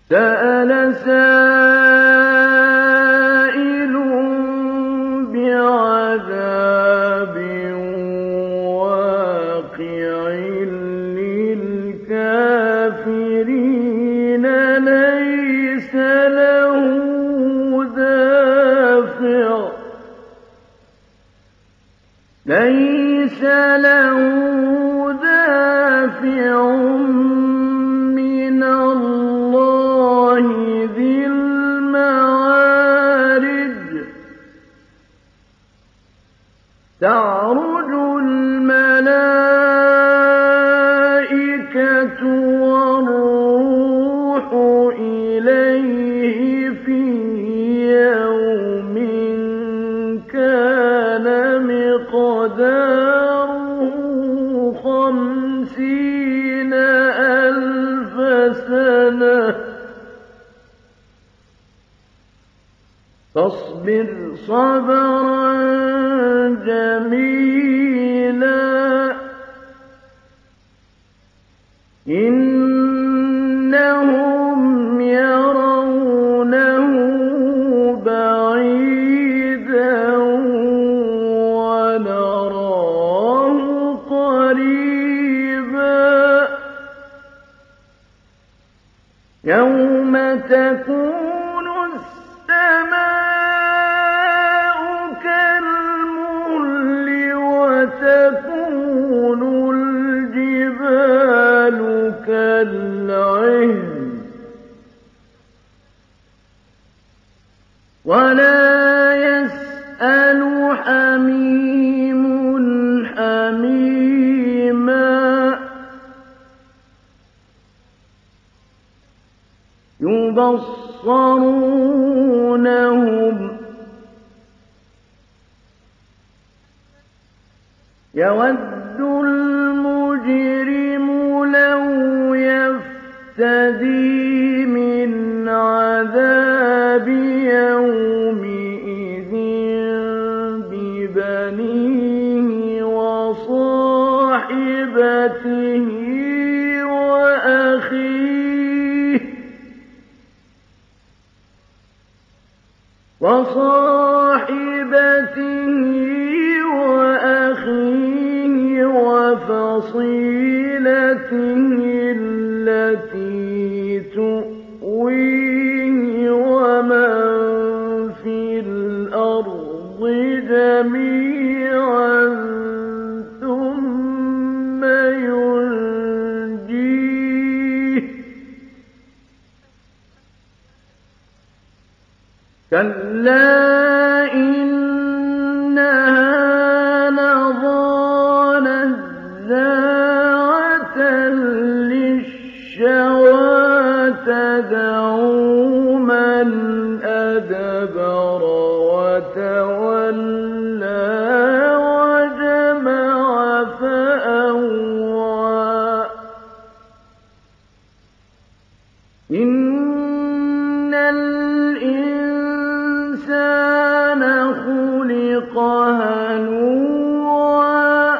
سَأَلَ سَائِلٌ بِعَذَابٍ وَاقِعٍ لِّلْكَافِرِينَ لَيْسَ لَهُ دَافِعٌ مِّنَ اللَّهِ ذِي الْمَعَارِجِ تَعْرُجُ الْمَلَائِكَةُ وَالرُّوحُ إِلَيْهِ فِي يَوْمٍ كَانَ مِقْدَارُهُ 50,000 سَنَةً فاصبر صبرا جميلا إنهم يرونه بعيدا ونراه قريبا يوم تكون السماء كالمهل وتكون الجبال كالعهن ولا يسأل حميم حميما يبصرونهم يود المجرم لو يفتدي من عذاب يومئذ ببنيه وصاحبته وأخيه وفصيلته التي تؤويه ومن في الأرض جميعا ثم ينجيه كلا إنها لظى نزاعة للشوى تدعو من أدبر وتولى وجمع فأوعى إن الإنسان خلق هلوعا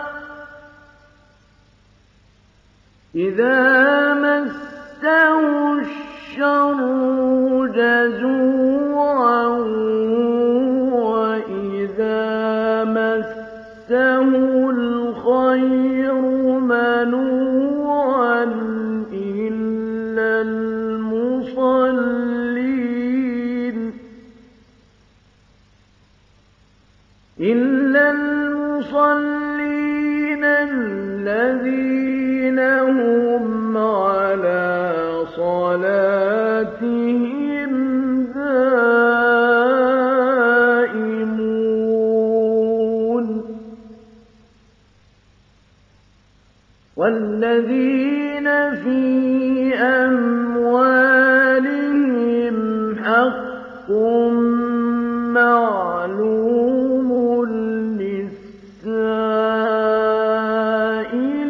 إذا مسه الشر جزوعا وإذا مسه الخير منوعا إلا المصلين الذين هم على صلاتهم دائمون والذين في أموالهم حق معلوم للسائل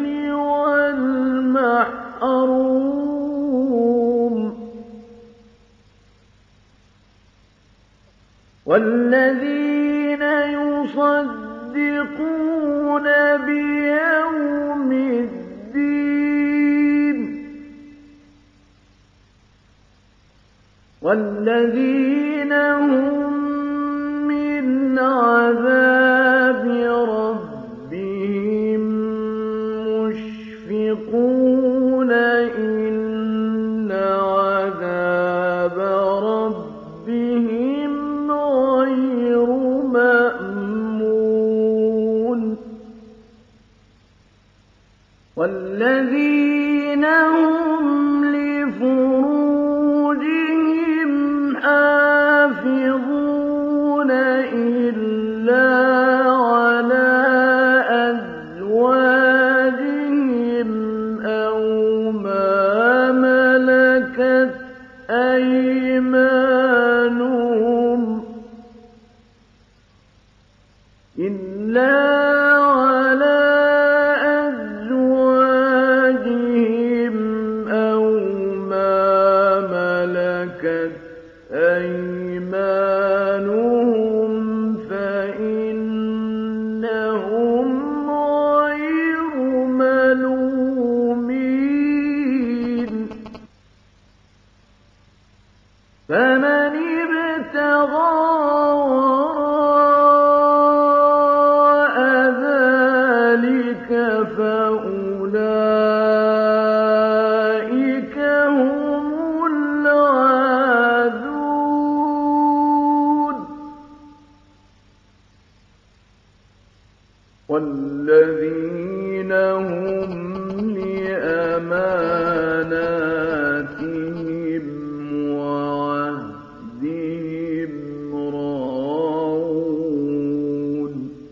والمحروم والذين يصدقون بيوم الدين والذين هم من عذاب ربهم مشفقون إن عذاب ربهم غير مأمون والذين هم لفروجهم حافظون إلا على أزواجهم أو ما ملكت أيمانهم إلا أيمانهم فإنهم غير ملومين فمن ابتغى وراء ذلك فأولئك هم والذين هم لأماناتهم وعهدهم راعون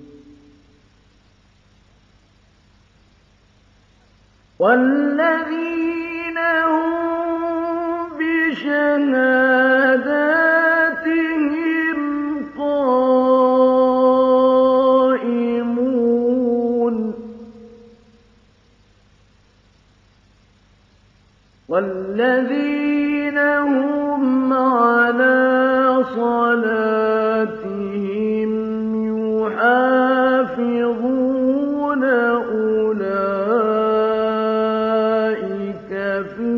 والذين هم بشهاداتهم قائمون والذين هم على صلاتهم يحافظون أولئك في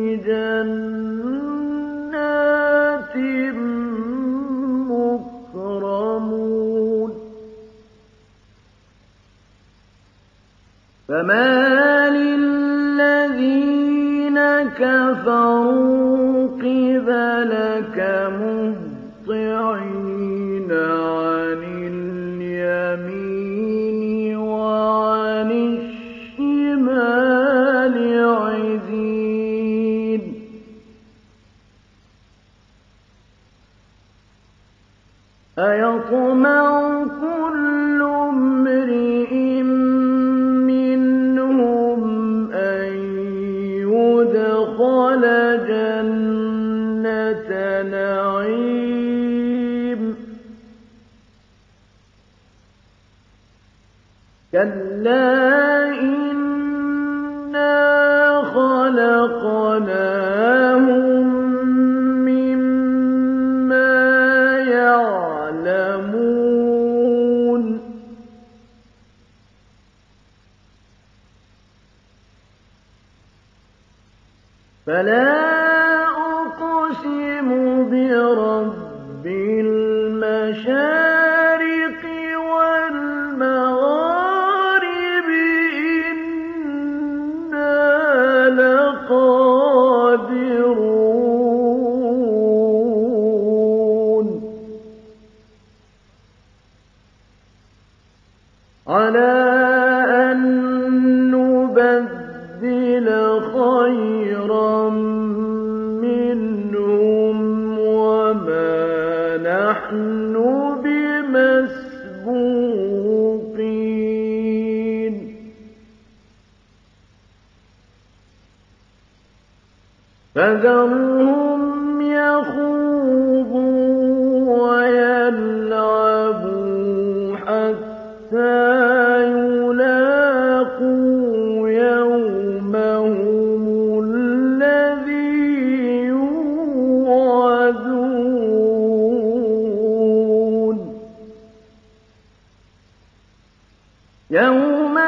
جنات مكرمون فما للذين كفروا قبلك مهطعين عن اليمين وعن الشمال عزين أيطمع كل امرئ منهم أن يدخل جنة نعيم كلا إنا خلقناهم مما يعلمون فلا أقسم برب المشارق والمغارب إنا لقادرون على أن نبدل خيرا منهم وما نحن بمسبوقين فذرهم يخوضوا ويلعبوا حتى يلاقوا يومهم الذي يوعدون يوم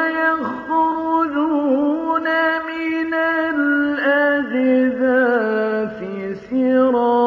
يخرجون من الأجداث سراعا